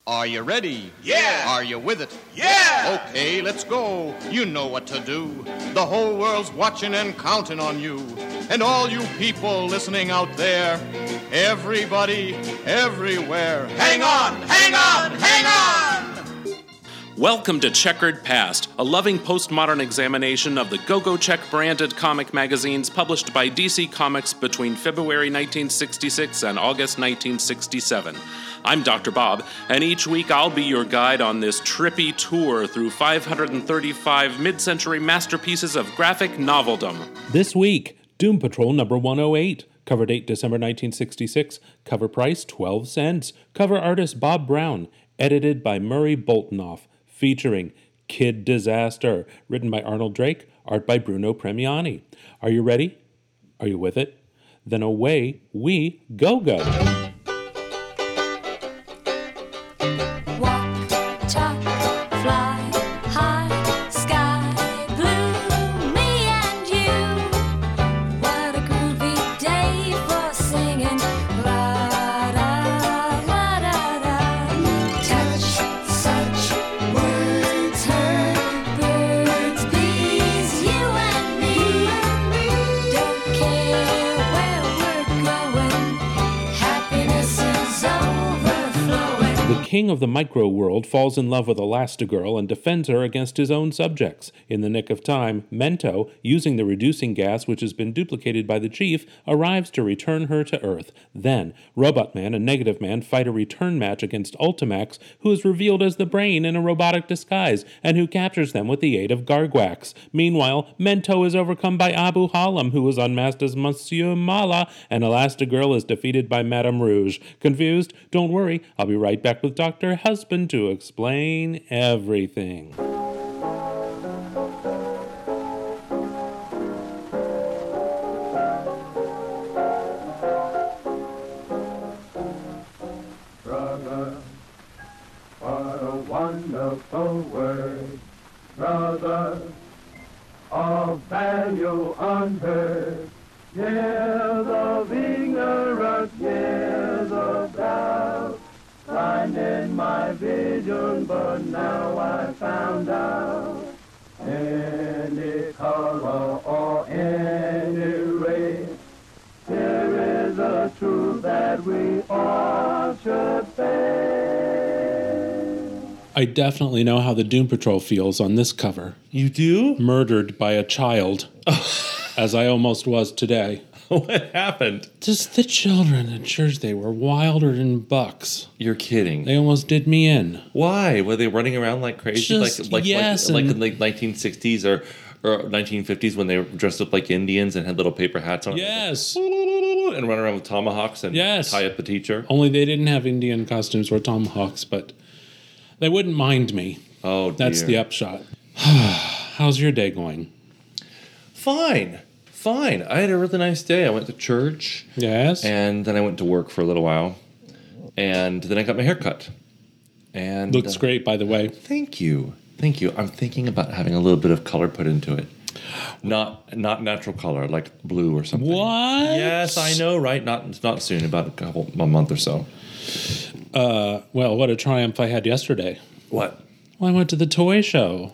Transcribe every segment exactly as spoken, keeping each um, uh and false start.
Are you ready? Yeah! Are you with it? Yeah! Okay, let's go. You know what to do. The whole world's watching and counting on you. And all you people listening out there, everybody, everywhere, hang on, hang on, hang on! Welcome to Checkered Past, a loving postmodern examination of the Go-Go Check branded comic magazines published by D C Comics between February nineteen sixty-six and August nineteen sixty-seven. I'm Doctor Bob, and each week I'll be your guide on this trippy tour through five hundred thirty-five mid-century masterpieces of graphic noveldom. This week, Doom Patrol number one oh eight. Cover date December nineteen sixty-six. Cover price twelve cents. Cover artist Bob Brown. Edited by Murray Boltinoff. Featuring Kid Disaster. Written by Arnold Drake. Art by Bruno Premiani. Are you ready? Are you with it? Then away we go-go. King of the micro world falls in love with Elastigirl and defends her against his own subjects. In the nick of time, Mento, using the reducing gas which has been duplicated by the Chief, arrives to return her to Earth. Then, Robot Man and Negative Man fight a return match against Ultimax, who is revealed as the Brain in a robotic disguise, and who captures them with the aid of Gargwax. Meanwhile, Mento is overcome by Abu Halam, who is unmasked as Monsieur Mala, and Elastigirl is defeated by Madame Rouge. Confused? Don't worry, I'll be right back with Doctor Husband to explain everything. Brother, what a wonderful word. Brother, of value unheard. Years of ignorance, years of doubt. Blind in my vision, but now I found out. Any color or any race, there is a truth that we all should face. I definitely know how the Doom Patrol feels on this cover. You do? Murdered by a child, as I almost was today. What happened? Just the children at church, they were wilder than bucks. You're kidding. They almost did me in. Why? Were they running around like crazy? Just, like like, yes, like, like and- in the nineteen sixties or, or nineteen fifties when they were dressed up like Indians and had little paper hats on? Yes. And run around with tomahawks and Yes. tie up the teacher? Only they didn't have Indian costumes or tomahawks, but they wouldn't mind me. Oh, dear. That's the upshot. How's your day going? Fine. Fine. I had a really nice day. I went to church. Yes? And then I went to work for a little while. And then I got my hair cut. And Looks uh, great, by the way. Thank you. Thank you. I'm thinking about having a little bit of color put into it. Not not natural color, like blue or something. What? Yes, I know, right? Not not soon, about a couple a month or so. Uh, well, what a triumph I had yesterday. What? Well, I went to the toy show.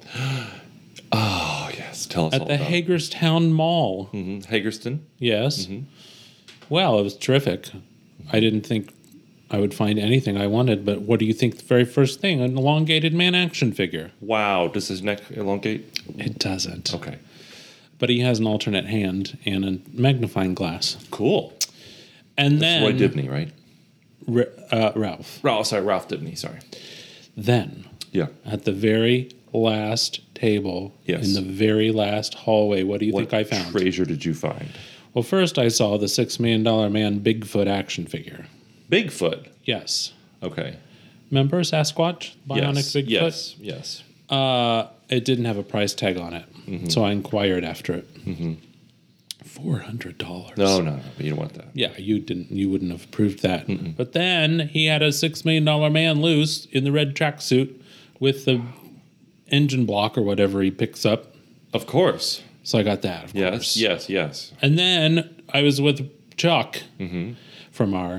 Oh, yes. Tell us At all the about Hagerstown Mall. it. Mm-hmm. Hagerston? Yes. Mm-hmm. Well, it was terrific. I didn't think I would find anything I wanted, but what do you think the very first thing? An elongated man action figure. Wow. Does his neck elongate? It doesn't. Okay. But he has an alternate hand and a magnifying glass. Cool. And That's then... Roy Dibney, right? R- uh, Ralph. Ralph, sorry, Ralph Dibney, sorry. Then, Yeah. at the very last table, Yes. in the very last hallway, what do you What think I found? treasure did you find? Well, first I saw the Six Million Dollar Man Bigfoot action figure. Bigfoot. Yes. Okay. Remember Sasquatch? Bionic yes. Bigfoot? Yes. Yes. Uh, it didn't have a price tag on it, Mm-hmm. so I inquired after it. Mm-hmm. Four hundred dollars. No, no, no. But you don't want that. Yeah, you didn't. You wouldn't have approved that. Mm-mm. But then he had a six million dollar man loose in the red tracksuit with the engine block or whatever he picks up. Of course. So I got that. Of Yes. course. Yes. Yes. And then I was with Chuck Mm-hmm. from our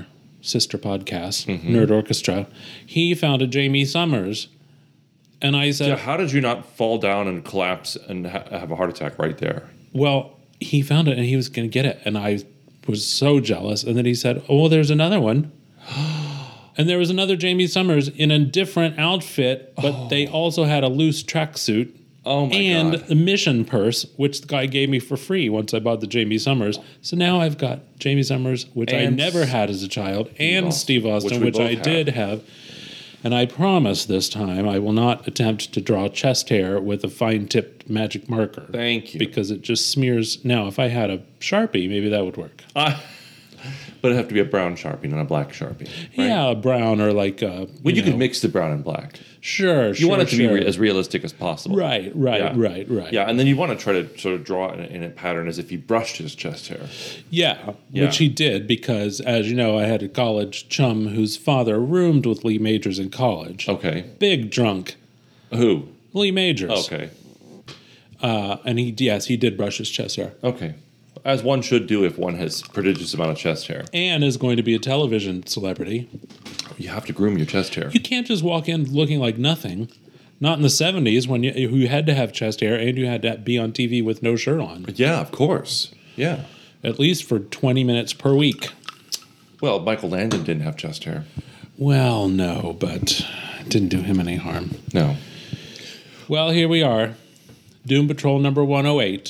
sister podcast, Nerd Orchestra, he found a Jamie Summers. And I said, Yeah, how did you not fall down and collapse and ha- have a heart attack right there? well, he found it and he was going to get it. And I was so jealous. And then he said, oh, well, there's another one. And there was another Jamie Summers in a different outfit, but oh. they also had a loose tracksuit. Oh, my and God. the mission purse, which the guy gave me for free once I bought the Jamie Summers. So now I've got Jamie Summers, which and I never had as a child, and Steve Austin, which, which I have. did have. And I promise this time I will not attempt to draw chest hair with a fine-tipped magic marker. Thank you. Because it just smears. Now, if I had a Sharpie, maybe that would work. Uh, but it'd have to be a brown Sharpie, not a black Sharpie. Right? Yeah, a brown or like a... Well, you, you know, could mix the brown and black. Sure, You sure, want it to sure. be re- as realistic as possible. Right, right, yeah. right, right. Yeah, and then you want to try to sort of draw it in a, in a pattern as if he brushed his chest hair. Yeah, yeah, which he did because, as you know, I had a college chum whose father roomed with Lee Majors in college. Okay. Big drunk. Who? Lee Majors. Okay. Uh, and he, yes, he did brush his chest hair. Okay. As one should do if one has prodigious amount of chest hair. And is going to be a television celebrity. You have to groom your chest hair. You can't just walk in looking like nothing. Not in the seventies when you, you had to have chest hair and you had to be on T V with no shirt on. Yeah, of course. Yeah. At least for twenty minutes per week. Well, Michael Landon didn't have chest hair. Well, no, but it didn't do him any harm. No. Well, here we are. Doom Patrol number one oh eight.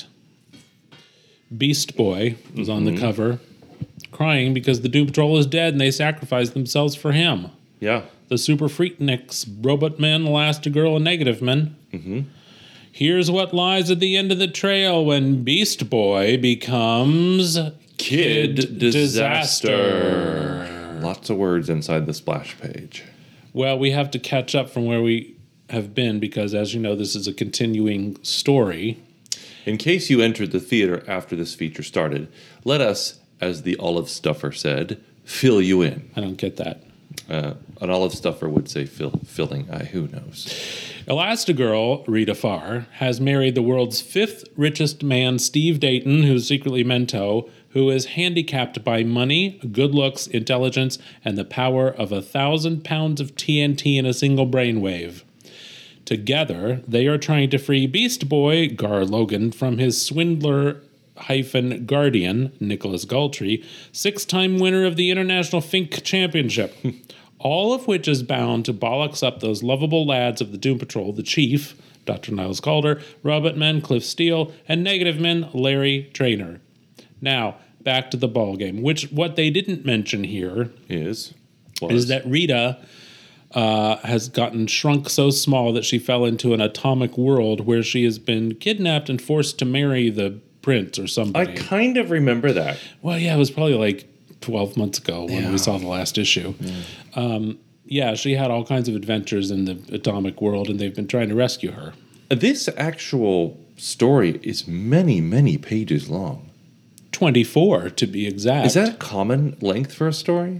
Beast Boy was on the cover, crying because the Doom Patrol is dead and they sacrificed themselves for him. Yeah. The Super Freakniks, Robot Men, Elastigirl, and Negative Men. Mm-hmm. Here's what lies at the end of the trail when Beast Boy becomes Kid Disaster. Disaster. Lots of words inside the splash page. Well, we have to catch up from where we have been because, as you know, this is a continuing story. In case you entered the theater after this feature started, let us, as the olive stuffer said, fill you in. I don't get that. Uh, an olive stuffer would say fill, filling. I, who knows? Elastigirl, Rita Farr, has married the world's fifth richest man, Steve Dayton, who's secretly Mento, who is handicapped by money, good looks, intelligence, and the power of a thousand pounds of T N T in a single brainwave. Together, they are trying to free Beast Boy, Gar Logan, from his swindler hyphen guardian, Nicholas Galtrey, six-time winner of the International Fink Championship. All of which is bound to bollocks up those lovable lads of the Doom Patrol, the Chief, Doctor Niles Calder, Robot Men, Cliff Steele, and Negative Men, Larry Traynor. Now, back to the ball game, which what they didn't mention here is, was. is that Rita uh, has gotten shrunk so small that she fell into an atomic world where she has been kidnapped and forced to marry the prince or somebody. I kind of remember that. Well, yeah, it was probably like twelve months ago when yeah. we saw the last issue. Yeah. Um, yeah, she had all kinds of adventures in the atomic world, and they've been trying to rescue her. This actual story is many, many pages long. twenty-four, to be exact. Is that a common length for a story?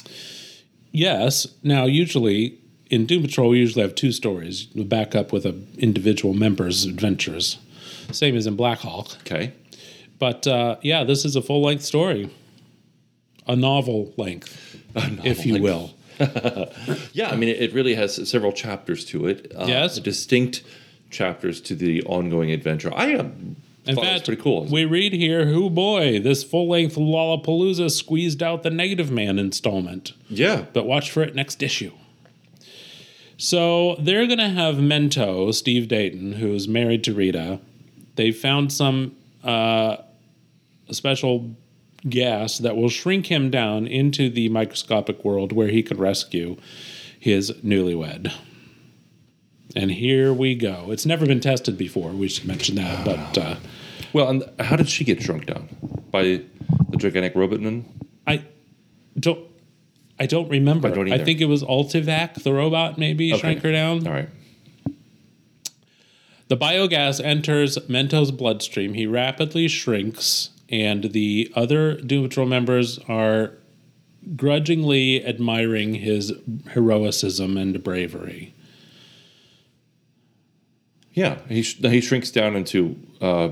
Yes. Now, usually, in Doom Patrol, we usually have two stories. We back up with an individual member's adventures. Same as in Black Hawk. Okay. But, uh, yeah, this is a full-length story. A novel length, a novel if you length. will. Yeah, I mean, it really has several chapters to it. Uh, yes. Distinct chapters to the ongoing adventure. I um, In thought fact, it was pretty cool. We read here, "Who boy, this full-length Lollapalooza squeezed out the Negative Man installment." Yeah. But watch for it next issue. So they're going to have Mento, Steve Dayton, who's married to Rita. They found some uh, special gas that will shrink him down into the microscopic world where he could rescue his newlywed. And here we go. It's never been tested before. We should mention that. But uh, well, and how did she get shrunk down? By the gigantic robotman? I don't. I don't remember. I, don't I think it was Ultivac, the robot, maybe okay. shrank her down. All right. The biogas enters Mento's bloodstream. He rapidly shrinks, and the other Doom Patrol members are grudgingly admiring his heroicism and bravery. Yeah, he sh- he shrinks down into uh,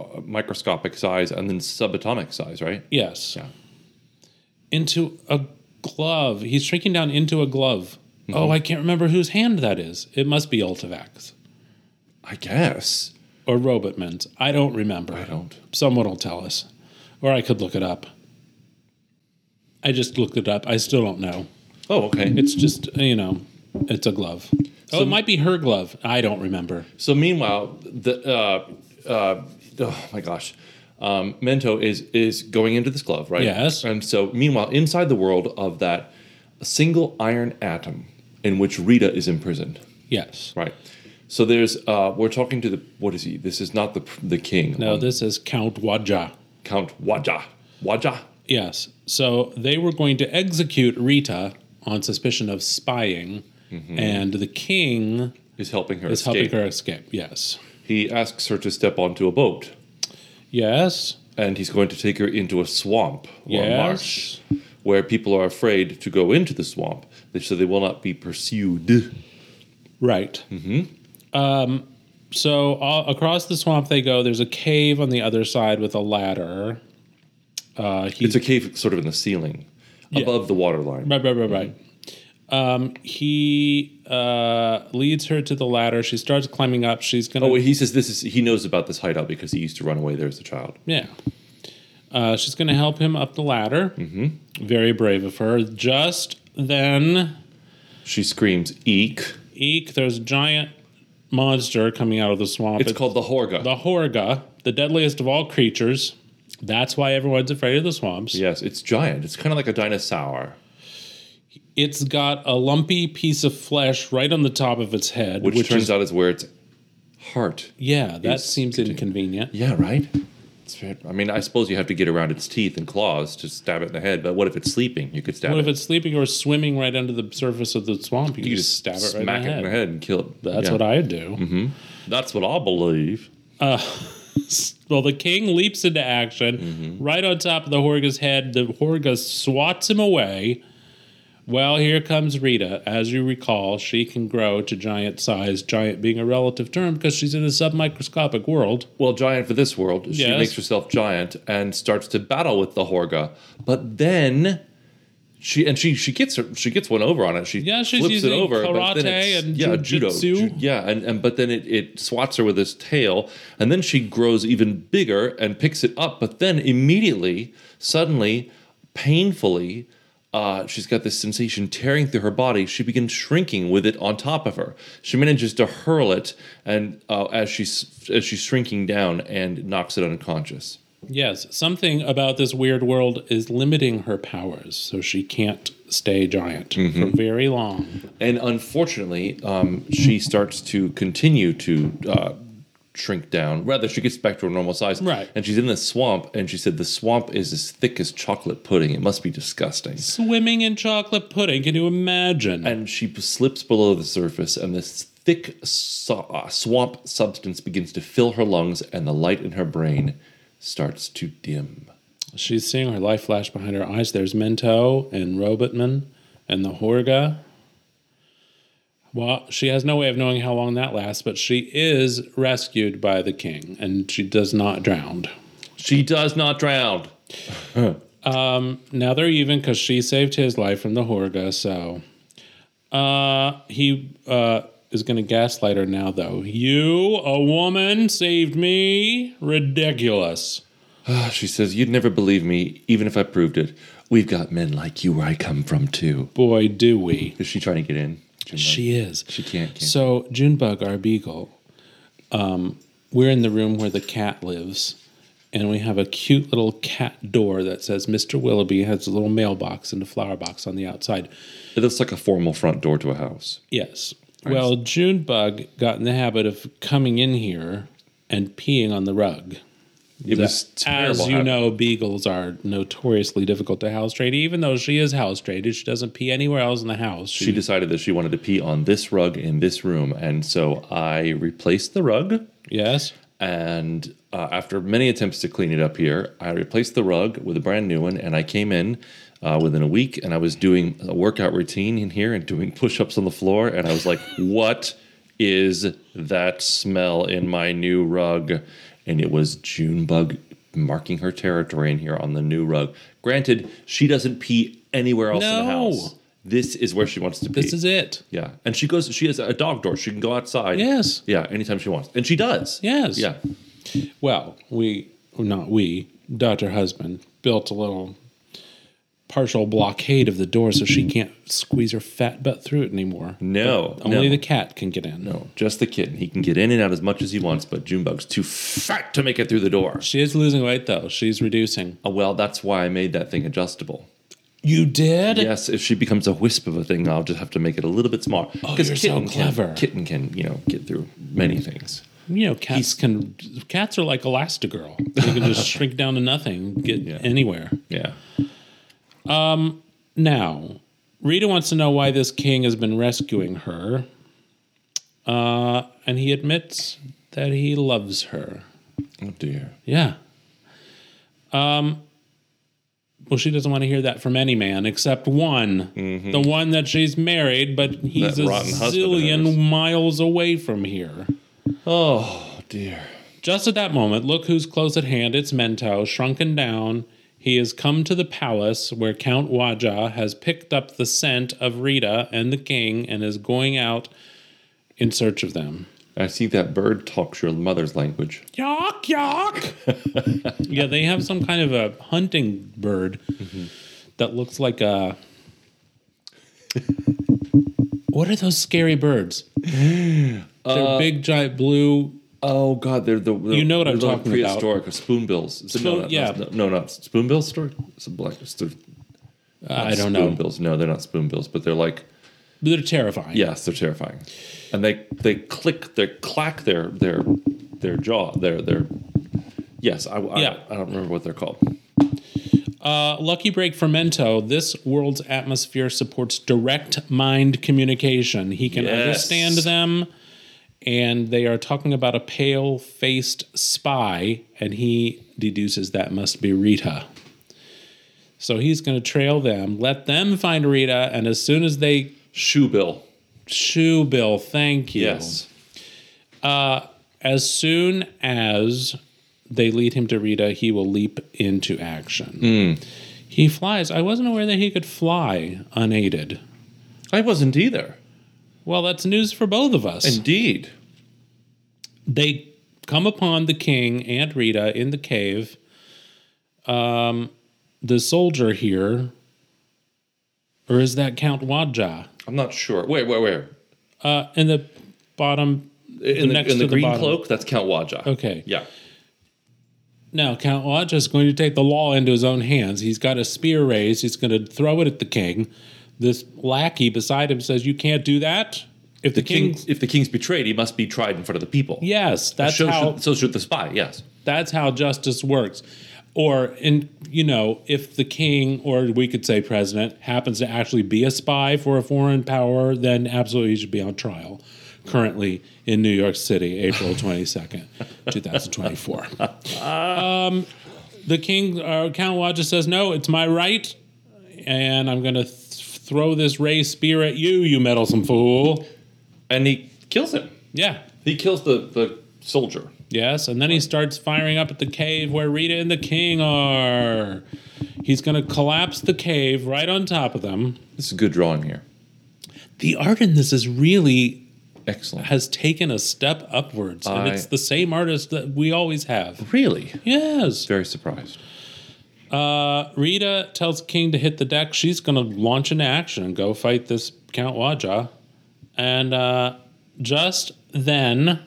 microscopic size and then subatomic size, right? Yes. Yeah. Into a glove. He's shrinking down into a glove. Mm-hmm. Oh, I can't remember whose hand that is. It must be Ultivac's. I guess. Or Robotman's. I don't remember. I don't. Someone will tell us. Or I could look it up. I just looked it up. I still don't know. Oh, okay. It's just, you know, it's a glove. So, oh, it might be her glove. I don't remember. So meanwhile, the uh, uh, oh my gosh, um, Mento is is going into this glove, right? Yes. And so meanwhile, inside the world of that single iron atom in which Rita is imprisoned. Yes. Right. So there's uh, we're talking to the what is he? This is not the the king. No, um, this is Count Waja. Count Waja. Waja. Yes. So they were going to execute Rita on suspicion of spying, mm-hmm. and the king is helping her is escape. helping her escape. Yes. He asks her to step onto a boat. Yes. And he's going to take her into a swamp or yes. a marsh where people are afraid to go into the swamp, so they will not be pursued. Right. Mm-hmm. Um, so all, across the swamp they go. There's a cave on the other side with a ladder. Uh, it's a cave sort of in the ceiling, yeah. above the water line. Right, right, right, right. Mm-hmm. Um, he uh, leads her to the ladder. She starts climbing up. She's gonna. Oh, he says this is. He knows about this hideout because he used to run away there as a child. Yeah. Uh, she's going to help him up the ladder. Mm-hmm. Very brave of her. Just then, she screams, "Eek! Eek!" There's a giant monster coming out of the swamp. It's, it's called the Horga. The Horga, the deadliest of all creatures. That's why everyone's afraid of the swamps. Yes, it's giant. It's kind of like a dinosaur. It's got a lumpy piece of flesh right on the top of its head. Which, which turns is, out is where its heart Yeah, that is seems contained. inconvenient. Yeah, right? It's very, I mean, I suppose you have to get around its teeth and claws to stab it in the head, but what if it's sleeping? You could stab What it. if it's sleeping or swimming right under the surface of the swamp? You, You can just just stab it smack right in the it head. in the head and kill it. That's Yeah. what I do. Mm-hmm. That's what I believe. Uh, well, the king leaps into action Mm-hmm. right on top of the Horga's head. The Horga swats him away. Well, here comes Rita. As you recall, she can grow to giant size, giant being a relative term because she's in a submicroscopic world. Well, giant for this world. She Yes. makes herself giant and starts to battle with the Horga. But then she and she she gets her she gets one over on it. She Yeah, she's flips using it over. but karate then it's- and yeah, judo. jujitsu. Ju- yeah, and, and but then it, it swats her with its tail, and then she grows even bigger and picks it up. But then immediately, suddenly, painfully, Uh, she's got this sensation tearing through her body. She begins shrinking with it on top of her. She manages to hurl it, and uh, as she's as she's shrinking down, and knocks it unconscious. Yes, something about this weird world is limiting her powers, so she can't stay giant Mm-hmm. for very long. And unfortunately, um, she starts to continue to uh, shrink down. Rather, she gets back to her normal size. Right. And she's in the swamp, and she said the swamp is as thick as chocolate pudding. It must be disgusting. Swimming in chocolate pudding, can you imagine? And she slips below the surface, and this thick so- uh, swamp substance begins to fill her lungs, and the light in her brain starts to dim. She's seeing her life flash behind her eyes. There's Mento and Robotman and the Horga. Well, she has no way of knowing how long that lasts, but she is rescued by the king, and she does not drown. She does not drown. um, now they're even because she saved his life from the Horga, so uh, he uh, is going to gaslight her now, though. You, a woman, saved me? Ridiculous. She says, "You'd never believe me, even if I proved it. We've got men like you where I come from, too." Boy, do we. Is she trying to get in? Junebug? She is. She can't. can't. So, Junebug, our beagle, um, we're in the room where the cat lives, and we have a cute little cat door that says Mister Willoughby has a little mailbox and a flower box on the outside. It looks like a formal front door to a house. Yes. Well, Junebug got in the habit of coming in here and peeing on the rug. It was terrible. As you habit. know, beagles are notoriously difficult to house trade. Even though she is house traded, she doesn't pee anywhere else in the house. She decided that she wanted to pee on this rug in this room, and so I replaced the rug. Yes. And uh, after many attempts to clean it up here, I replaced the rug with a brand new one, and I came in uh, within a week, and I was doing a workout routine in here and doing push-ups on the floor, and I was like, what is that smell in my new rug? And it was Junebug marking her territory in here on the new rug. Granted, she doesn't pee anywhere else in the No. house. This is where she wants to pee. This is it. Yeah. And she goes, she has a dog door. She can go outside. Yes. Yeah, anytime she wants. And she does. Yes. Yeah. Well, we, not we, Doctor Husband, built a little partial blockade of the door so she can't squeeze her fat butt through it anymore. No. But only no. the cat can get in. No, just the kitten. He can get in and out as much as he wants, but Junebug's too fat to make it through the door. She is losing weight, though. She's reducing. Oh, well, that's why I made that thing adjustable. You did? Yes, if she becomes a wisp of a thing, I'll just have to make it a little bit smaller. Oh, Because you're so kitten clever. Can, kitten can, you know, get through many things. You know, cats can. Cats are like Elastigirl. They can just shrink down to nothing, get Yeah. anywhere. Yeah. Now, Rita wants to know why this king has been rescuing her. Uh, and he admits that he loves her. Oh, dear. Yeah. Um. Well, she doesn't want to hear that from any man except one. The one that she's married, but he's That a rotten husband of hers. zillion miles away from here. Oh, dear. Just at that moment, look who's close at hand. It's Mento, shrunken down. He has come to the palace where Count Waja has picked up the scent of Rita and the king and is going out in search of them. I see that bird talks your mother's language. Yak, yak! Yeah, they have some kind of a hunting bird that looks like a... What are those scary birds? They're big, giant blue... Oh, God, they're the... the You know what I'm they're the talking about. prehistoric spoonbills. Spoon- no, not, yeah. no, no, not spoonbills. Story. It's a black. It's the- I not don't know. Spoonbills. No, they're not spoonbills, but they're like... They're terrifying. Yes, they're terrifying, and they they click, they clack their their their jaw, their their. Yes, I, I, Yeah. I don't remember what they're called. Uh, lucky break for Mento. This world's atmosphere supports direct mind communication. He can Yes. understand them, and they are talking about a pale-faced spy, and he deduces that must be Rita. So he's going to trail them, let them find Rita, and as soon as they... Shoe bill. Shoe Bill, thank you. Yes. As soon as they lead him to Rita, he will leap into action. Hmm. He flies. I wasn't aware that he could fly unaided. I wasn't either. Well, that's news for both of us. Indeed. They come upon the king and Rita in the cave. Um, the soldier here, or is that Count Waja? I'm not sure. Wait, where, where? Uh, in the bottom, In the, next in the to the green bottom. cloak, that's Count Waja. Okay. Yeah. Now, Count Waja is going to take the law into his own hands. He's got a spear raised. He's going to throw it at the king. This lackey beside him says, "You can't do that." If the, The king, king, if the king's betrayed, he must be tried in front of the people. yes, that's so, how should, so should the spy. Yes. that's how justice works. Or, in you know, if the king, or we could say president, happens to actually be a spy for a foreign power, then absolutely he should be on trial. Currently in New York City, April twenty-second, twenty twenty-four. Um, the king, uh, Count Waja says, "No, it's my right, and I'm going to th- throw this raised spear at you, you meddlesome fool." And he kills him. Yeah. He kills the, the soldier. Yes, and then he starts firing up at the cave where Rita and the king are. He's going to collapse the cave right on top of them. This is a good drawing here. The art in this is really Excellent. has taken a step upwards, and I- it's the same artist that we always have. Really? Yes. Very surprised. Uh, Rita tells the king to hit the deck. She's going to launch into action and go fight this Count Waja. And uh, just then,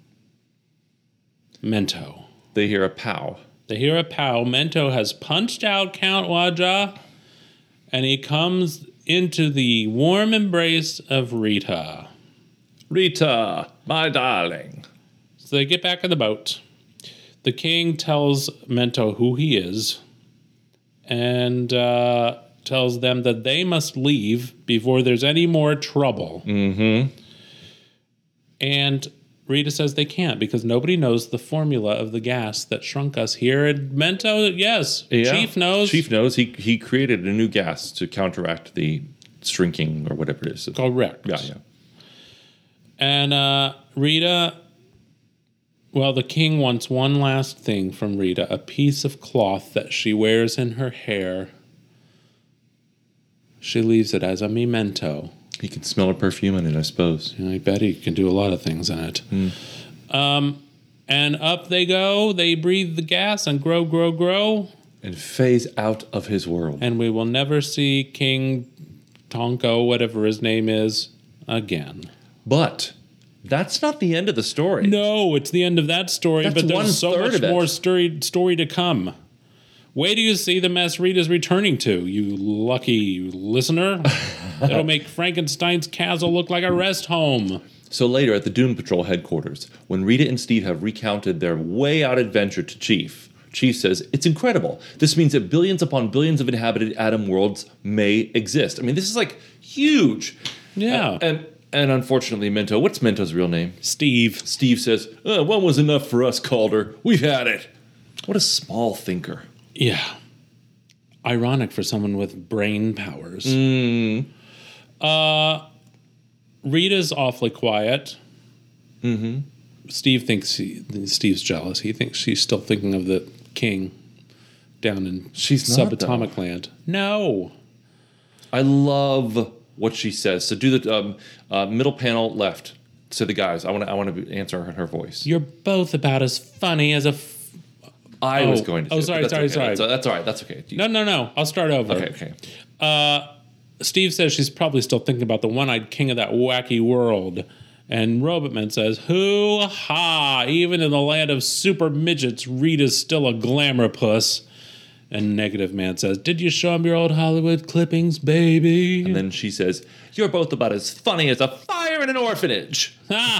Mento. They hear a pow. They hear a pow. Mento has punched out Count Waja, and he comes into the warm embrace of Rita. Rita, my darling. So they get back in the boat. The king tells Mento who he is, and uh, tells them that they must leave before there's any more trouble. Mm-hmm. And Rita says they can't because nobody knows the formula of the gas that shrunk us here. And Mento, yes, Yeah. Chief knows. Chief knows. He he created a new gas to counteract the shrinking or whatever it is. Correct. Yeah, yeah. And uh, Rita, well, the king wants one last thing from Rita, a piece of cloth that she wears in her hair. She leaves it as a memento. He can smell her perfume in it, I suppose. And I bet he can do a lot of things in it. Mm. Um, and up they go. They breathe the gas and grow, grow, grow. And phase out of his world. And we will never see King Tonko, whatever his name is, again. But that's not the end of the story. No, it's the end of that story, That's but there's one so third much of it. more story, story to come. Wait till you see the mess Rita's returning to, you lucky listener. It'll make Frankenstein's castle look like a rest home. So later at the Doom Patrol headquarters, when Rita and Steve have recounted their way-out adventure to Chief, Chief says, it's incredible. This means that billions upon billions of inhabited Atom worlds may exist. I mean, this is like huge. Yeah. And and, and unfortunately, Mento, what's Mento's real name? Steve. Steve says, oh, one was enough for us, Calder. We've had it. What a small thinker. Yeah. Ironic for someone with brain powers. Mm. Uh, Rita's awfully quiet. Mm-hmm. Steve thinks he, Steve's jealous. He thinks she's still thinking of the king down in She's not, subatomic though. land. No. I love what she says. So do the um, uh, middle panel left to the guys. I want to I want to answer her, her voice. You're both about as funny as a... F- I oh. was going to. Oh, say, sorry, but that's sorry, okay. sorry. That's, that's all right. That's okay. No, no, no. I'll start over. Okay, okay. Uh, Steve says she's probably still thinking about the one-eyed king of that wacky world. And Robotman says, hoo-ha! Even in the land of super midgets, Rita's still a glamour puss. And Negative Man says, did you show him your old Hollywood clippings, baby? And then she says, you're both about as funny as a fire in an orphanage.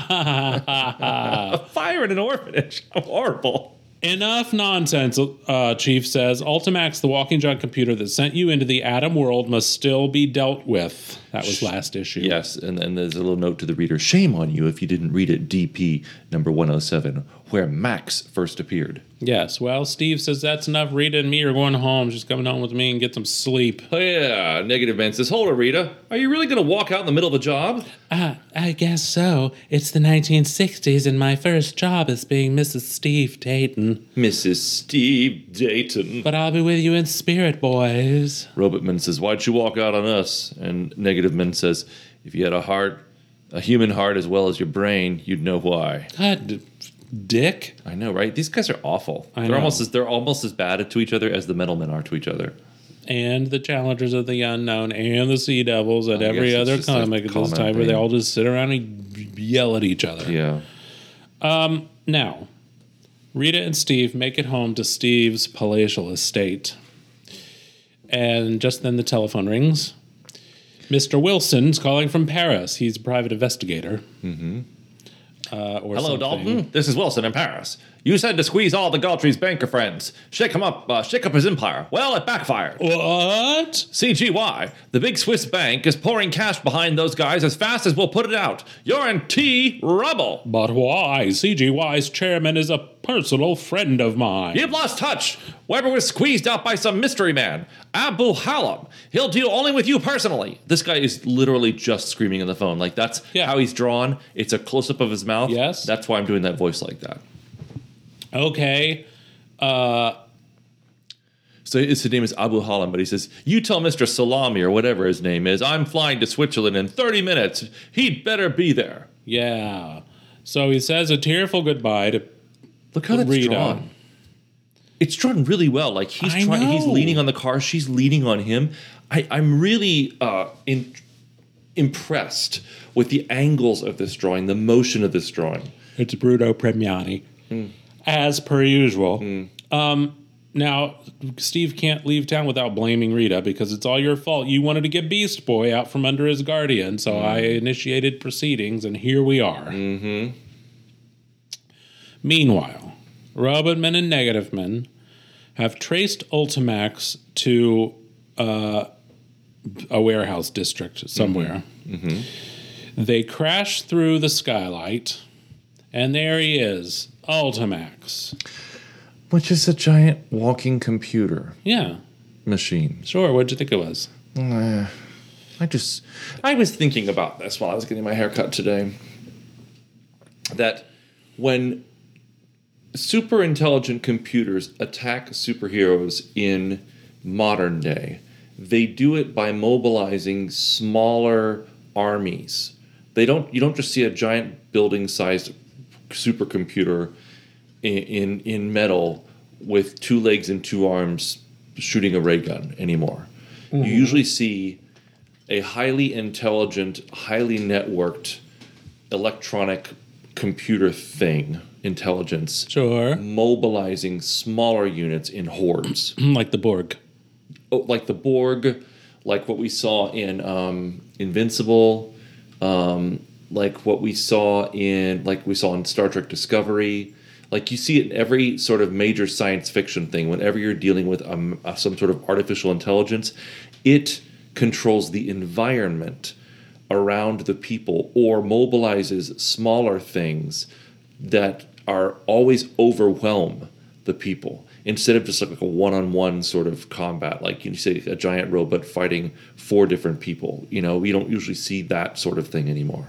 A fire in an orphanage? How horrible. Enough nonsense, uh, Chief says. Ultimax, the walking giant computer that sent you into the Atom world, must still be dealt with. That was last issue. Yes, and then there's a little note to the reader. Shame on you if you didn't read it, D P number one oh seven, where Max first appeared. Yes, well, Steve says that's enough. Rita and me are going home. She's coming home with me and get some sleep. Oh, yeah. Negative Man says, hold it, Rita. Are you really going to walk out in the middle of a job? Uh, I guess so. It's the nineteen sixties, and my first job is being Missus Steve Dayton. Missus Steve Dayton. But I'll be with you in spirit, boys. Robotman says, why'd you walk out on us? And Negative Man says, if you had a heart, a human heart as well as your brain, you'd know why. God, d- dick. I know, right? These guys are awful. I they're know. almost as they're almost as bad to each other as the Metal Men are to each other. And the Challengers of the Unknown and the Sea Devils and I every guess it's other just a comic at this common time where they thing. all just sit around and yell at each other. Yeah. Um, now, Rita and Steve make it home to Steve's palatial estate. And just then the telephone rings. Mister Wilson's calling from Paris. He's a private investigator. Mm-hmm. Uh, or Hello, something. Dalton. This is Wilson in Paris. You said to squeeze all the Galtry's banker friends. Shake him up, uh, shake up his empire. Well, it backfired. What? C G Y, the big Swiss bank, is pouring cash behind those guys as fast as we'll put it out. You're in T rubble. But why? C G Y's chairman is a personal friend of mine. You've lost touch. Weber was squeezed out by some mystery man. Abu Halam. He'll deal only with you personally. This guy is literally just screaming on the phone. Like, that's Yeah. how he's drawn. It's a close-up of his mouth. Yes. That's why I'm doing that voice like that. Okay. Uh, So his name is Abu Halam, but he says, you tell Mister Salami or whatever his name is, I'm flying to Switzerland in thirty minutes. He'd better be there. yeah. So he says a tearful goodbye to Look how that's Rita. drawn. It's drawn really well. Like he's I trying, he's know. leaning on the car, she's leaning on him. I, I'm really uh, in, impressed with the angles of this drawing, the motion of this drawing. It's Bruno Premiani, Mm. as per usual. Mm. Um, now, Steve can't leave town without blaming Rita because it's all your fault. You wanted to get Beast Boy out from under his guardian, so Mm. I initiated proceedings, and here we are. Mm-hmm. Meanwhile, Robotman and Negative Men have traced Ultimax to uh, a warehouse district somewhere. Mm-hmm. They crash through the skylight, and there he is, Ultimax. Which is a giant walking computer Yeah, machine. sure. What'd you think it was? Uh, I just, I was thinking about this while I was getting my hair cut today. That when super intelligent computers attack superheroes in modern day, they do it by mobilizing smaller armies. They don't. You don't just see a giant building-sized supercomputer in, in in metal with two legs and two arms shooting a ray gun anymore. Mm-hmm. You usually see a highly intelligent, highly networked electronic computer thing, intelligence, Sure. mobilizing smaller units in hordes. Like the Borg. Oh, like the Borg, like what we saw in um, Invincible, um, like what we saw in like we saw in Star Trek Discovery. Like you see it in every sort of major science fiction thing. Whenever you're dealing with um, uh, some sort of artificial intelligence, it controls the environment around the people or mobilizes smaller things that are always overwhelm the people instead of just like a one-on-one sort of combat, like you say a giant robot fighting four different people. You know, you don't usually see that sort of thing anymore.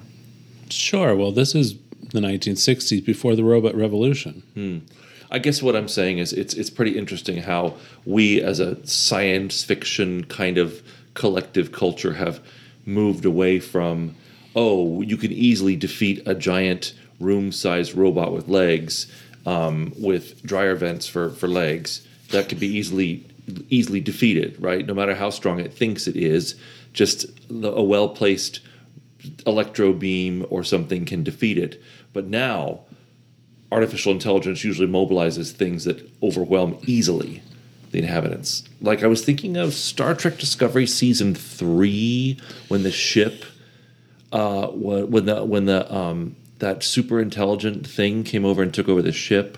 Sure. Well, this is the nineteen sixties, before the robot revolution. Hmm. I guess what I'm saying is it's it's pretty interesting how we as a science fiction kind of collective culture have moved away from, oh, you can easily defeat a giant room-sized robot with legs, um, with dryer vents for, for legs. That could be easily easily defeated, right? No matter how strong it thinks it is, just a well-placed electro beam or something can defeat it. But now, artificial intelligence usually mobilizes things that overwhelm easily the inhabitants. Like I was thinking of Star Trek Discovery season three, when the ship, uh, when the when the um, that super intelligent thing came over and took over the ship.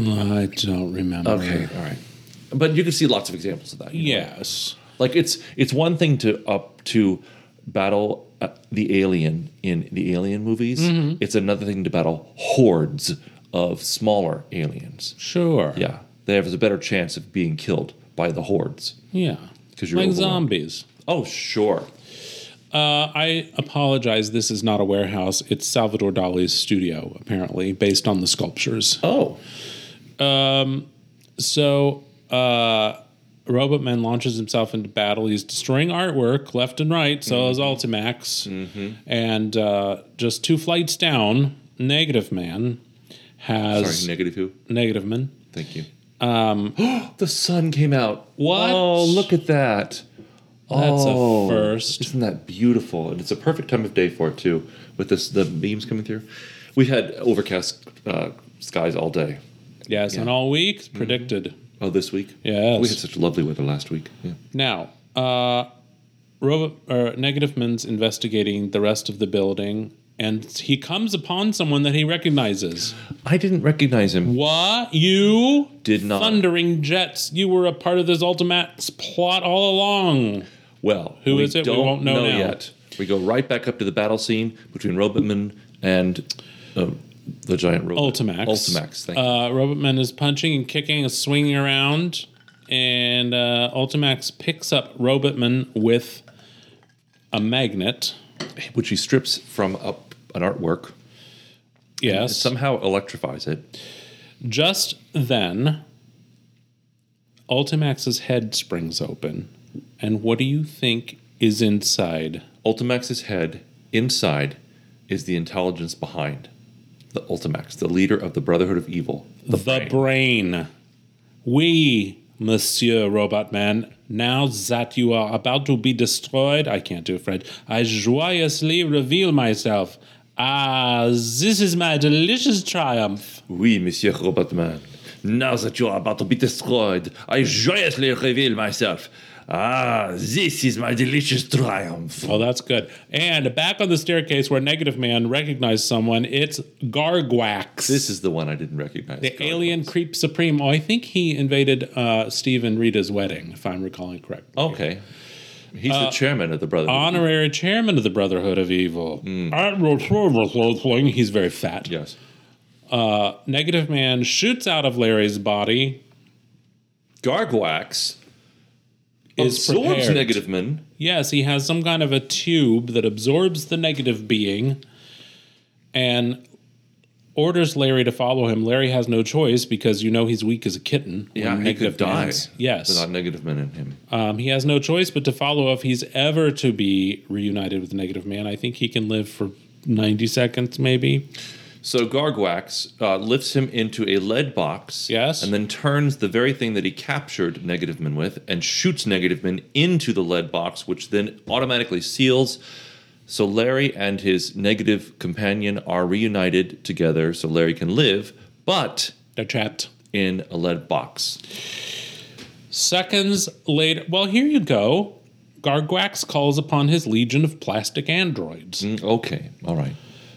I don't remember. Okay, all right, but you can see lots of examples of that. You know? Yes, like it's it's one thing to up to battle uh, the alien in the Alien movies. Mm-hmm. It's another thing to battle hordes of smaller aliens. Sure. Yeah. They have a better chance of being killed by the hordes. Yeah. Because you're like overwhelmed. zombies. Oh, sure. Uh, I apologize. This is not a warehouse. It's Salvador Dali's studio, apparently, based on the sculptures. Oh. Um. So, uh, Robotman launches himself into battle. He's destroying artwork left and right. So mm-hmm. is Ultimax. Mm-hmm. And uh, just two flights down, Negative Man has... Sorry, Negative who? Negative Man. Thank you. Um, the sun came out. What? Oh, look at that. That's oh, a first. Isn't that beautiful? And it's a perfect time of day for it, too, with this the beams coming through. We've had overcast uh, skies all day. Yes, yeah. And all week, predicted. Mm-hmm. Oh, this week? Yes. We had such lovely weather last week. Yeah. Now, uh, Robot, or Negative Man's investigating the rest of the building, and he comes upon someone that he recognizes. I didn't recognize him. What? You? Did not. Thundering Jets. You were a part of this Ultimax plot all along. Well, who we is it? Don't We won't know, know now. yet. We go right back up to the battle scene between Robotman and uh, the giant robot. Ultimax. Ultimax, thank you. Uh, Robotman is punching and kicking and swinging around, and uh, Ultimax picks up Robotman with a magnet. Which he strips from a, an artwork. Yes. Somehow electrifies it. Just then, Ultimax's head springs open. And what do you think is inside? Ultimax's head, inside, is the intelligence behind the Ultimax, the leader of the Brotherhood of Evil. The, the brain. brain. We, Monsieur Robotman, now that you are about to be destroyed, I can't do it, Fred, I joyously reveal myself. Ah, this is my delicious triumph. Oui, Monsieur Robotman. Now that you are about to be destroyed, I joyously reveal myself. Ah, this is my delicious triumph. Oh, that's good. And back on the staircase where Negative Man recognized someone, it's Gargwax. This is the one I didn't recognize. The Gargwax. alien creep supreme. Oh, I think he invaded uh, Steve and Rita's wedding, if I'm recalling correctly. Okay. He's uh, the chairman of the Brotherhood. Honorary chairman of the Brotherhood of Evil. Mm. He's very fat. Yes. Uh, Negative Man shoots out of Larry's body. Gargwax is absorbs prepared. Negative Man. Yes, he has some kind of a tube that absorbs the negative being, and orders Larry to follow him. Larry has no choice because you know he's weak as a kitten. Yeah, when he could Negative die. Man's- Yes. Without Negative Man in him. Um, he has no choice but to follow if he's ever to be reunited with the Negative Man. I think he can live for ninety seconds, maybe. So Gargwax uh, lifts him into a lead box. Yes. And then turns the very thing that he captured Negative Man with and shoots Negative Man into the lead box, which then automatically seals. So Larry and his negative companion are reunited together so Larry can live, but They're trapped. in a lead box. Seconds later, well, here you go. Gargwax calls upon his legion of plastic androids. Mm, okay, all right.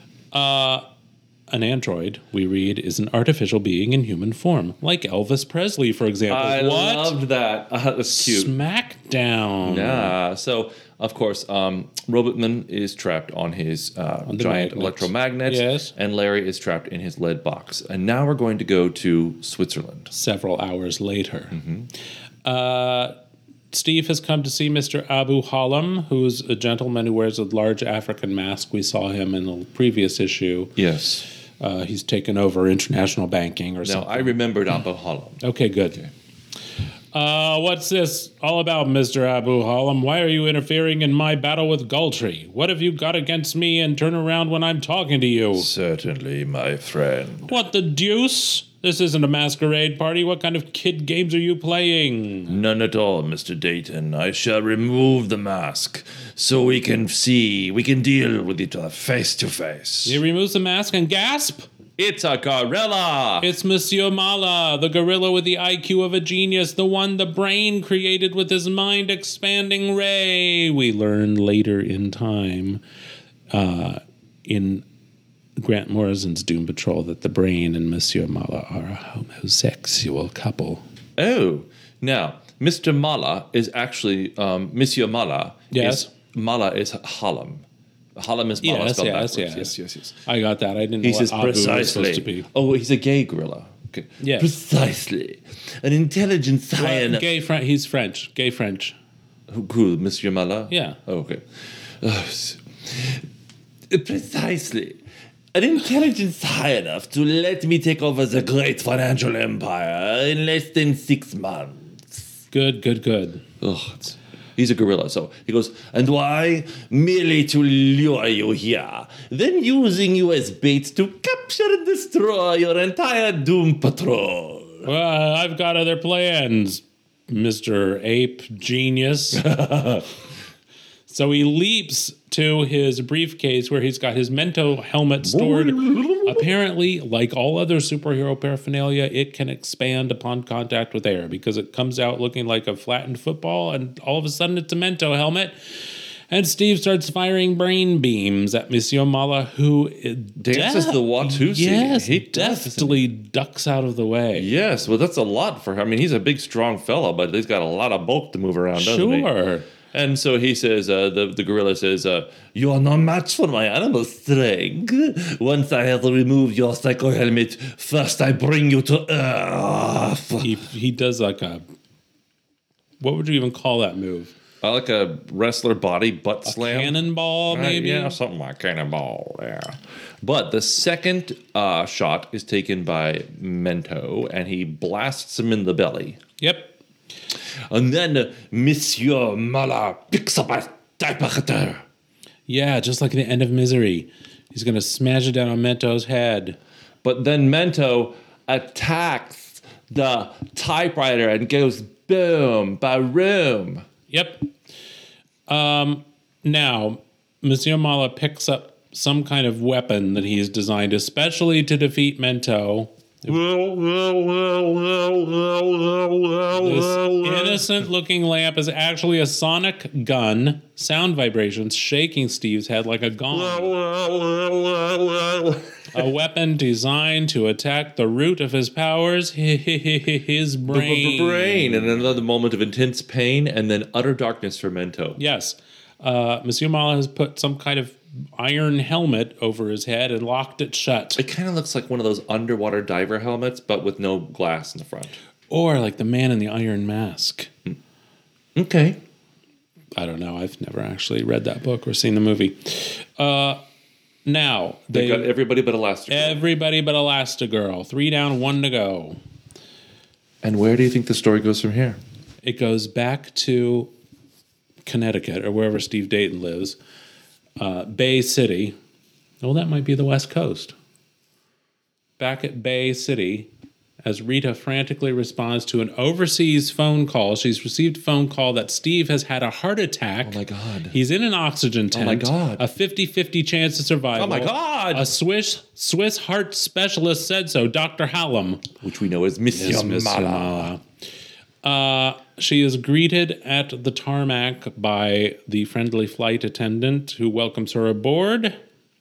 An android, we read, is an artificial being in human form, like Elvis Presley, for example. I what? loved that. Uh, that's cute. Smackdown. Yeah. So, of course, um, Robotman is trapped on his uh, the giant magnet. electromagnet. Yes. And Larry is trapped in his lead box. And now we're going to go to Switzerland. Several hours later. Uh, Steve has come to see Mister Abu Halam, who's a gentleman who wears a large African mask. We saw him in the previous issue. Yes. Uh, he's taken over international banking or Now, something. I remembered Abu Halam. Okay, good. Uh, what's this all about, Mister Abu Halam? Why are you interfering in my battle with Gultry? What have you got against me, and turn around when I'm talking to you? Certainly, my friend. What the deuce? This isn't a masquerade party. What kind of kid games are you playing? None at all, Mister Dayton. I shall remove the mask so we can see, we can deal with each other face to face. He removes the mask and gasp. It's a gorilla! It's Monsieur Mala, the gorilla with the I Q of a genius, the one the brain created with his mind-expanding ray. We learn later in time, uh, in Grant Morrison's Doom Patrol, that the brain and Monsieur Mala are a homosexual couple. Oh, now, Mister Mala is actually, um, Monsieur Mala. Yes. Is, Mala is Halam. Halam is Mala. Yes, spelled yes, backwards. yes. yes, yes, yes. I got that. I didn't He know says what Abu was supposed to precisely. be. Oh, he's a gay gorilla. Okay. Yes. Precisely. An intelligent Well, scientist. gay French. He's French. Gay French. Who, who, Monsieur Mala? Yeah. Oh, okay. Uh, s- precisely. An intelligence high enough to let me take over the great financial empire in less than six months. Good, good, good. Ugh, it's, he's a gorilla. So he goes, and why? Merely to lure you here, then using you as bait to capture and destroy your entire Doom Patrol. Well, I've got other plans, Mister Ape Genius. So he leaps to his briefcase where he's got his Mento helmet stored. Apparently, like all other superhero paraphernalia, it can expand upon contact with air because it comes out looking like a flattened football, and all of a sudden it's a Mento helmet. And Steve starts firing brain beams at Monsieur Mala, who Dances the Watusi. Yes, He does. deftly ducks out of the way. Yes, well, that's a lot for him. I mean, he's a big, strong fella, but he's got a lot of bulk to move around, doesn't he? Sure. And so he says, uh, the, the gorilla says, uh, you are no match for my animal strength. Once I have removed your psycho helmet, first I bring you to Earth. He he does like a, what would you even call that move? I like a wrestler body butt slam. Cannonball, Right, maybe? yeah, something like cannonball, yeah. But the second uh, shot is taken by Mento, and he blasts him in the belly. Yep. And then uh, Monsieur Mala picks up a typewriter. Yeah, just like the end of Misery. He's going to smash it down on Mento's head. But then Mento attacks the typewriter and goes boom, ba-room. Yep. Um, now, Monsieur Mala picks up some kind of weapon that he's designed especially to defeat Mento. This innocent-looking lamp is actually a sonic gun, sound vibrations shaking Steve's head like a gong. A weapon designed to attack the root of his powers, his brain. Brain. And another moment of intense pain and then utter darkness for Mento. Yes. Uh, Monsieur Mala has put some kind of iron helmet over his head and locked it shut. It kind of looks like one of those underwater diver helmets, but with no glass in the front. Or like the man in the Iron Mask. Okay. I don't know. I've never actually read that book or seen the movie. Uh, Now, They they got everybody but Elastigirl. everybody but Elastigirl. Three down, one to go. And where do you think the story goes from here? It goes back to Connecticut or wherever Steve Dayton lives, uh, Bay City. Well, that might be the West Coast. Back at Bay City, as Rita frantically responds to an overseas phone call. She's received a phone call that Steve has had a heart attack. Oh, my God. He's in an oxygen tent. Oh, my God. A fifty-fifty chance of survival. Oh, my God. A Swiss Swiss heart specialist said so, Doctor Hallam. Which we know as Monsieur Yes, Monsieur Mala. Mala. Uh, she is greeted at the tarmac by the friendly flight attendant who welcomes her aboard.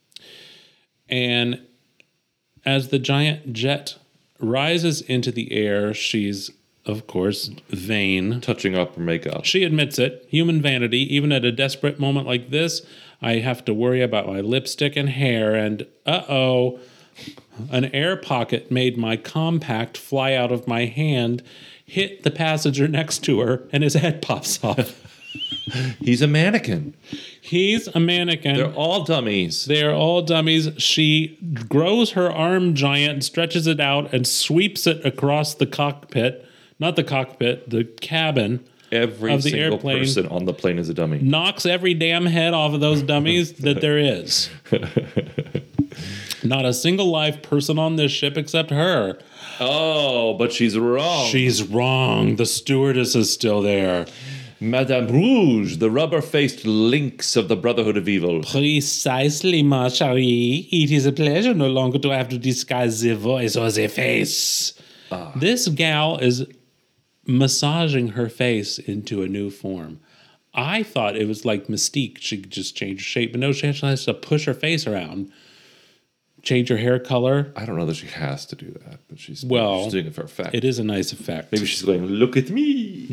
And as the giant jet rises into the air, she's, of course, vain. Touching up her makeup. She admits it. Human vanity. Even at a desperate moment like this, I have to worry about my lipstick and hair. And, uh-oh, an air pocket made my compact fly out of my hand, hit the passenger next to her, and his head pops off. He's a mannequin. He's a mannequin. They're all dummies. They are all dummies. She grows her arm giant, stretches it out, and sweeps it across the cockpit. Not the cockpit, the cabin. Every of the single airplane. person on the plane is a dummy. Knocks every damn head off of those dummies that there is. Not a single live person on this ship except her. Oh, but she's wrong. She's wrong. The stewardess is still there. Madame Rouge, the rubber-faced lynx of the Brotherhood of Evil. Precisely, ma chérie. It is a pleasure no longer to have to disguise the voice or the face. Ah. This gal is massaging her face into a new form. I thought it was like Mystique. She could just change her shape. But no, she actually has to push her face around. Change her hair color. I don't know that she has to do that, but she's, well, she's doing it for effect. It is a nice effect. Maybe she's going, look at me.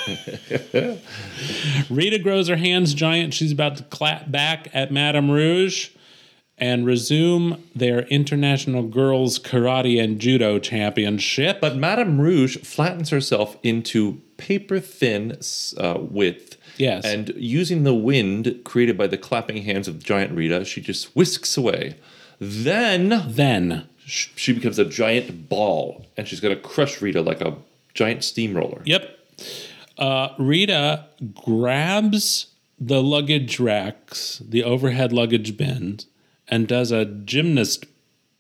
Rita grows her hands giant. She's about to clap back at Madame Rouge and resume their International Girls Karate and Judo Championship. But Madame Rouge flattens herself into paper-thin uh, width. Yes. And using the wind created by the clapping hands of giant Rita, she just whisks away. Then, then she becomes a giant ball, and she's going to crush Rita like a giant steamroller. Yep. Uh, Rita grabs the luggage racks, the overhead luggage bins, and does a gymnast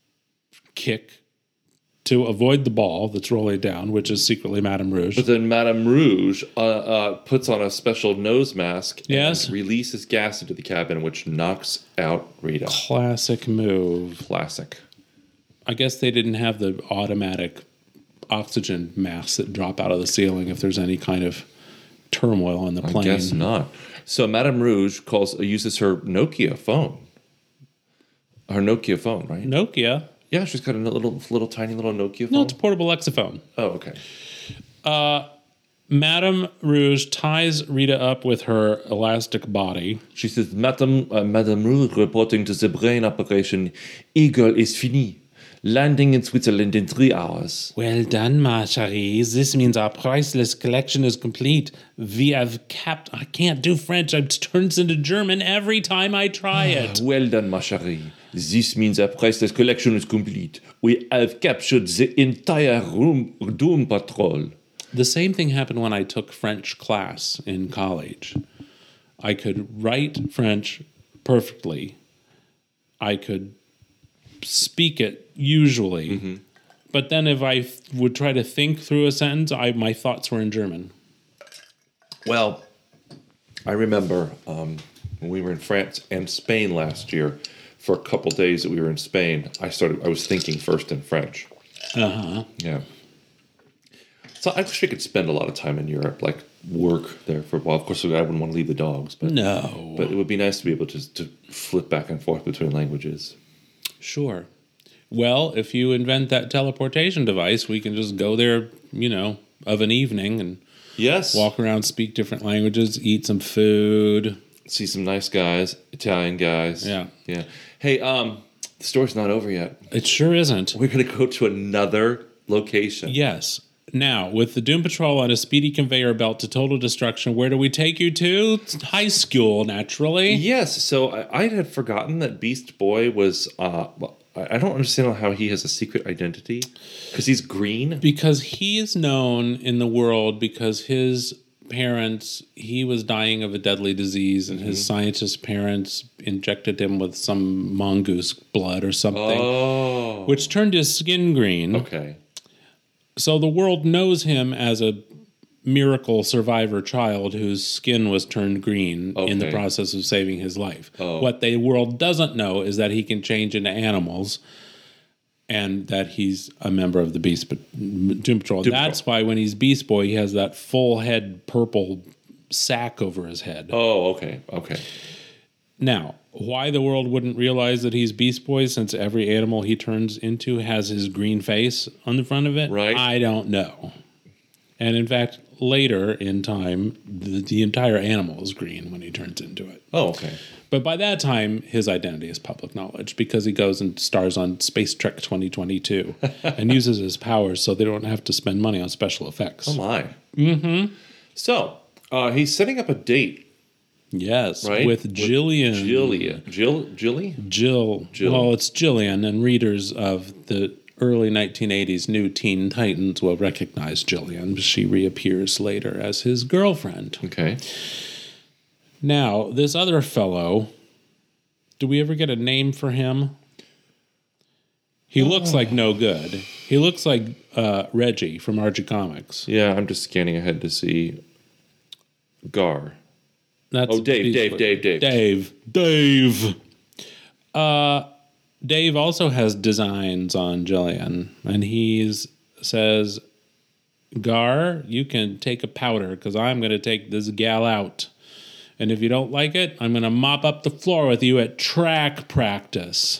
kick to avoid the ball that's rolling down, which is secretly Madame Rouge. But then Madame Rouge uh, uh, puts on a special nose mask yes. and releases gas into the cabin, which knocks out Rita. Classic move. Classic. I guess they didn't have the automatic oxygen masks that drop out of the ceiling if there's any kind of turmoil on the plane. I guess not. So Madame Rouge calls uh, uses her Nokia phone. Her Nokia phone, right? Nokia? Yeah, she's got a little, little tiny little Nokia phone. No, it's a portable Lexaphone. Oh, okay. Uh, Madame Rouge ties Rita up with her elastic body. She says, Madame, uh, Madame Rouge reporting to the brain operation. Eagle is fini. Landing in Switzerland in three hours. Well done, ma chérie. This means our priceless collection is complete. We have kept... I can't do French. It turns into German every time I try it. Well done, ma chérie. This means our priceless collection is complete. We have captured the entire room Doom Patrol. The same thing happened when I took French class in college. I could write French perfectly. I could speak it usually. Mm-hmm. But then if I th- would try to think through a sentence, I my thoughts were in German. Well, I remember um, when we were in France and Spain last year, for a couple days that we were in Spain, I started. I was thinking first in French. Uh huh. Yeah. So I wish I could spend a lot of time in Europe, like work there for a while. Of course, I wouldn't want to leave the dogs, but no. But it would be nice to be able to to flip back and forth between languages. Sure. Well, if you invent that teleportation device, we can just go there, you know, of an evening and yes, walk around, speak different languages, eat some food, see some nice guys, Italian guys. Yeah, yeah. Hey, um, the story's not over yet. It sure isn't. We're gonna go to another location. Yes, Now, with the Doom Patrol on a speedy conveyor belt to total destruction, where do we take you to? High school, naturally. Yes, so I, I had forgotten that Beast Boy was. Uh, well, I I don't understand how he has a secret identity because he's green. Because he is known in the world because his parents, he was dying of a deadly disease, and his scientist parents injected him with some mongoose blood or something, Oh, which turned his skin green. okay. So the world knows him as a miracle survivor child whose skin was turned green in the Okay. process of saving his life. Oh. What the world doesn't know is that he can change into animals and that he's a member of the Beast Doom Patrol. Doom That's Patrol. why when he's Beast Boy, he has that full head purple sack over his head. Oh, okay, okay. Now, why the world wouldn't realize that he's Beast Boy since every animal he turns into has his green face on the front of it, Right. I don't know. And in fact, later in time, the, the entire animal is green when he turns into it. Oh, okay. But by that time, his identity is public knowledge because he goes and stars on Space Trek twenty twenty-two and uses his powers so they don't have to spend money on special effects. Oh my. Mm-hmm. So uh, he's setting up a date, Yes, right? with Jillian. Jillian. Jill. Jilly. Jill. Jill. Well, it's Jillian, and readers of the early nineteen eighties New Teen Titans will recognize Jillian. She reappears later as his girlfriend. Okay. Now, this other fellow, do we ever get a name for him? He looks like no good. He looks like uh, Reggie from Archie Comics. Yeah, I'm just scanning ahead to see Gar. That's Oh, Dave, Dave, Dave, Dave. Dave. Dave. Uh, Dave also has designs on Jillian, and he says, Gar, you can take a powder because I'm going to take this gal out. And if you don't like it, I'm going to mop up the floor with you at track practice.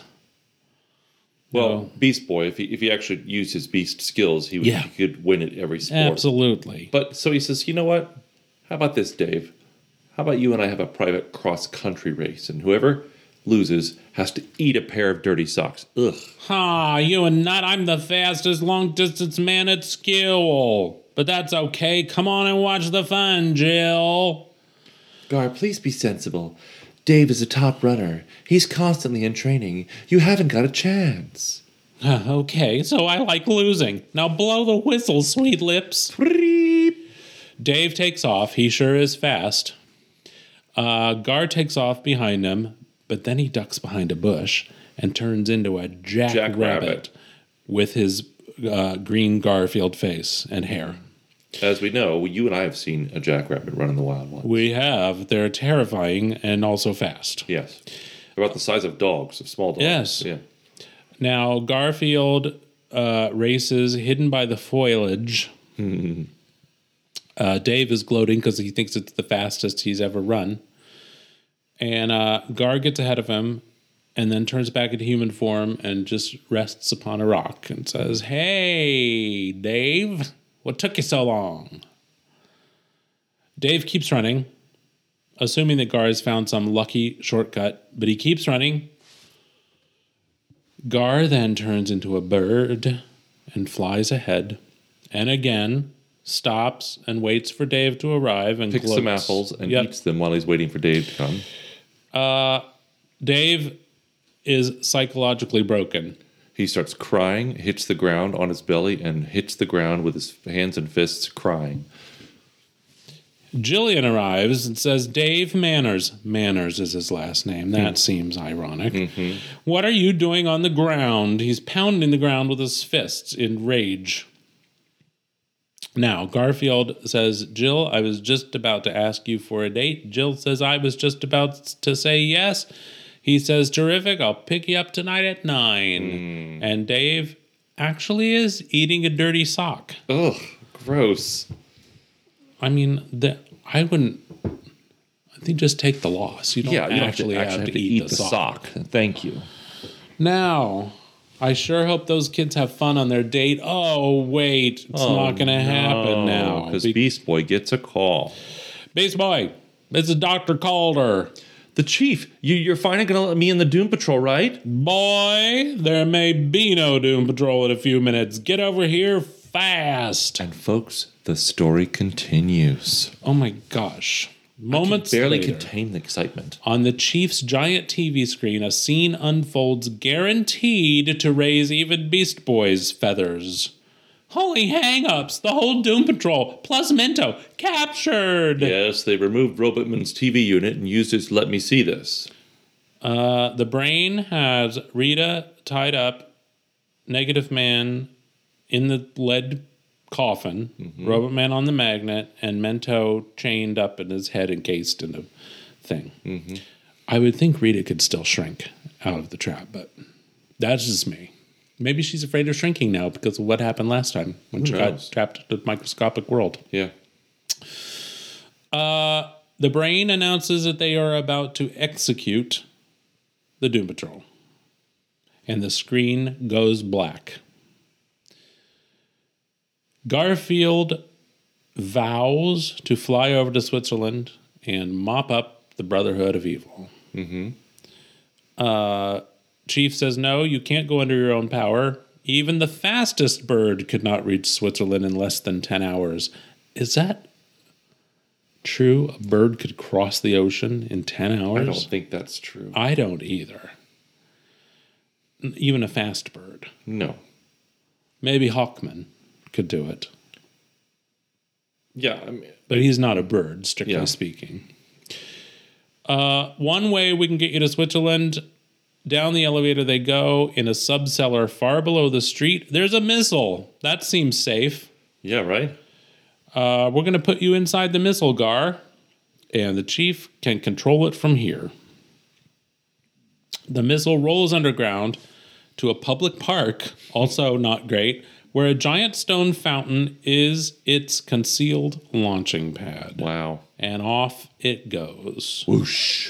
Well, No. Beast Boy, if he if he actually used his beast skills, he, would, Yeah. he could win at every sport. Absolutely. But so he says, you know what? How about this, Dave? How about you and I have a private cross-country race, and whoever loses has to eat a pair of dirty socks. Ugh. Ah, you and Nut, I'm the fastest long-distance man at school. But that's okay. Come on and watch the fun, Jill. Gar, please be sensible. Dave is a top runner. He's constantly in training. You haven't got a chance. Okay, so I like losing. Now blow the whistle, sweet lips. Dave takes off. He sure is fast. Uh, Gar takes off behind him, but then he ducks behind a bush and turns into a jackrabbit Jackrabbit. with his uh, green Garfield face and hair. As we know, you and I have seen a jackrabbit run in the wild one. We have. They're terrifying and also fast. Yes. They're about the size of dogs, of small dogs. Yes. Yeah. Now, Garfield uh, races hidden by the foliage. uh, Dave is gloating because he thinks it's the fastest he's ever run. And uh, Gar gets ahead of him and then turns back into human form and just rests upon a rock and says, Hey, Dave, what took you so long? Dave keeps running, assuming that Gar has found some lucky shortcut, but he keeps running. Gar then turns into a bird and flies ahead, and again stops and waits for Dave to arrive and Picks gloats. some apples and Yep. eats them while he's waiting for Dave to come. Dave is psychologically broken. He starts crying, hits the ground on his belly, and hits the ground with his hands and fists, crying. Jillian arrives and says, Dave Manners. Manners is his last name. That seems ironic. What are you doing on the ground? He's pounding the ground with his fists in rage. Now, Garfield says, Jill, I was just about to ask you for a date. Jill says, I was just about to say yes. He says, terrific, I'll pick you up tonight at nine. And Dave actually is eating a dirty sock. Ugh, gross. I mean, the, I wouldn't. I think just take the loss. You don't Yeah, you don't actually have to, have, actually to, eat, the, sock. Thank you. Now, I sure hope those kids have fun on their date. Oh, wait. It's not going to happen now. Because Be- Beast Boy gets a call. Beast Boy, this is Doctor Calder. The chief, you, you're finally going to let me in the Doom Patrol, right? Boy, there may be no Doom Patrol in a few minutes. Get over here fast. And folks, the story continues. Oh my gosh. Moments I can barely later, contain the excitement. on the Chiefs' giant T V screen, a scene unfolds guaranteed to raise even Beast Boy's feathers. Holy hang-ups! The whole Doom Patrol, plus Mento, captured! Yes, they removed Robotman's T V unit and used it to let me see this. Uh, the Brain has Rita tied up, Negative Man in the lead coffin, mm-hmm. Robot Man on the magnet, and Mento chained up and his head encased in a thing. Mm-hmm. I would think Rita could still shrink out of the trap, but that's just me. Maybe she's afraid of shrinking now because of what happened last time when Who she knows? got trapped in a microscopic world. Yeah. Uh, the Brain announces that they are about to execute the Doom Patrol. And the screen goes black. Garfield vows to fly over to Switzerland and mop up the Brotherhood of Evil. Mm-hmm. Uh, Chief says, no, you can't go under your own power. Even the fastest bird could not reach Switzerland in less than ten hours. Is that true? A bird could cross the ocean in ten hours? I don't think that's true. I don't either. Even a fast bird. No. Maybe Hawkman could do it. Yeah, I mean, But he's not a bird, strictly Yeah. speaking. Uh, one way we can get you to Switzerland, down the elevator they go, in a sub-cellar far below the street, there's a missile. That seems safe. yeah, right? Uh, we're going to put you inside the missile, Gar, and the Chief can control it from here. The missile rolls underground to a public park, also not great, where a giant stone fountain is its concealed launching pad. Wow. And off it goes. Whoosh.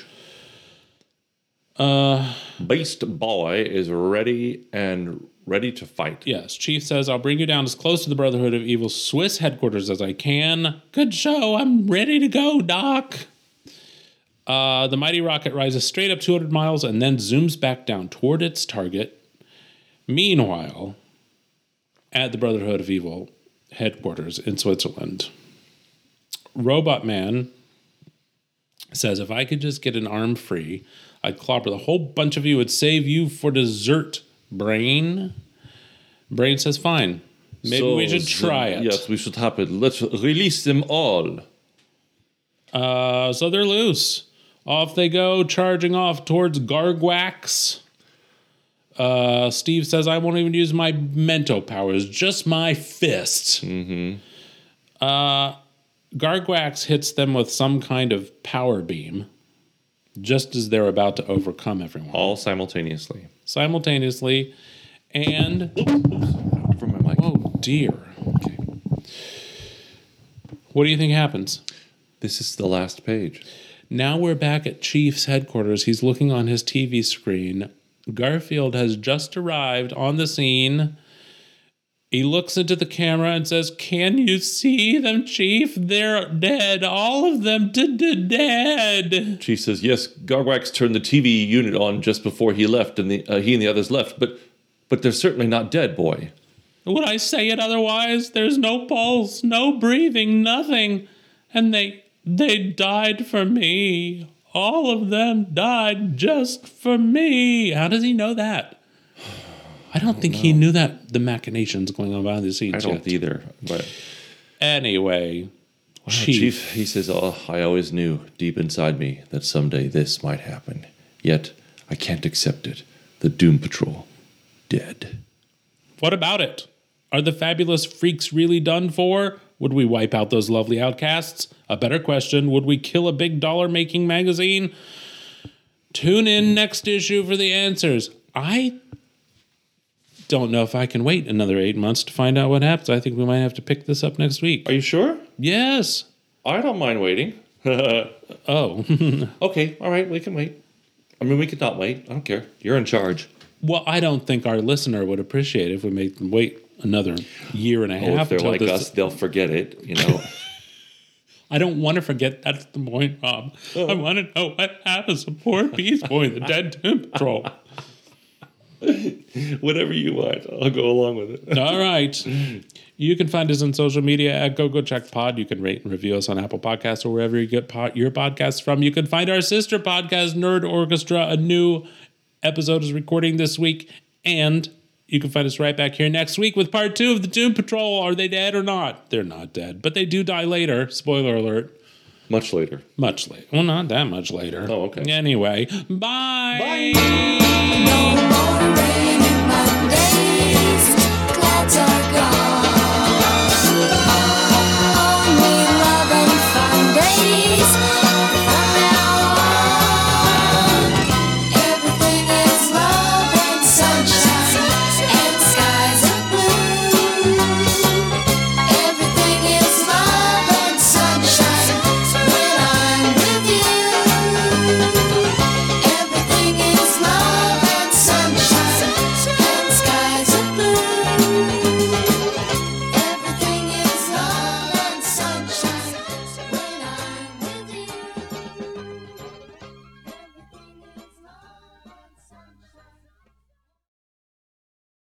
Uh, Beast Boy is ready and ready to fight. yes, Chief says, I'll bring you down as close to the Brotherhood of Evil Swiss headquarters as I can. Good show. I'm ready to go, Doc. Uh, the mighty rocket rises straight up two hundred miles and then zooms back down toward its target. Meanwhile, at the Brotherhood of Evil headquarters in Switzerland, Robot Man says, if I could just get an arm free, I'd clobber the whole bunch of you, would save you for dessert, Brain. Brain says, fine. Maybe So, we should try it. Yes, we should happen. Let's release them all. Uh, so they're loose. Off they go, charging off towards Gargwax. Uh, Steve says, I won't even use my Mento powers, just my fists. Mm-hmm. Uh, Gargwax hits them with some kind of power beam, just as they're about to overcome everyone. All simultaneously. Simultaneously, and... From my mic. Oh, dear. Okay. What do you think happens? This is the last page. Now we're back at Chief's headquarters. He's looking on his T V screen. Garfield has just arrived on the scene. He looks into the camera and says, can you see them, Chief? They're dead. All of them dead. Chief says, yes, Gargwax turned the T V unit on just before he left, and the uh, he and the others left, but but they're certainly not dead, boy. Would I say it otherwise? There's no pulse, no breathing, nothing. And they they died for me. All of them died just for me. How does he know that? I don't think he knew that the machinations going on behind the scenes I don't yet. either. But Anyway, wow, Chief. Chief, he says, oh, I always knew deep inside me that someday this might happen. Yet I can't accept it. The Doom Patrol, dead. What about it? Are the fabulous freaks really done for? Would we wipe out those lovely outcasts? A better question, would we kill a big dollar-making magazine? Tune in next issue for the answers. I don't know if I can wait another eight months to find out what happens. I think we might have to pick this up next week. Are you sure? Yes. I don't mind waiting. Oh. Okay, all right, we can wait. I mean, we could not wait. I don't care. You're in charge. Well, I don't think our listener would appreciate it if we made them wait another year and a Oh, half. if they're till like this- us, they'll forget it, you know. I don't want to forget. That's the point, Rob. I want to know what happens to poor Beast Boy, the dead Doom Patrol. Whatever you want, I'll go along with it. All right. You can find us on social media at GoGoCheckPod. You can rate and review us on Apple Podcasts or wherever you get po- your podcasts from. You can find our sister podcast, Nerd Orchestra. A new episode is recording this week. And you can find us right back here next week with part two of the Doom Patrol. Are they dead or not? They're not dead, but they do die later. Spoiler alert. Much later. Much later. Well, not that much later. Oh, okay. Anyway, bye. Bye.